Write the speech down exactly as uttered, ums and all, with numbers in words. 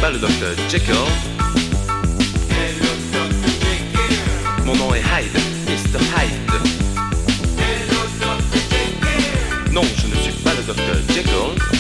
pas le docteur Jekyll. Mon nom est Hyde, mister Hyde. Non, je ne suis pas le docteur Jekyll.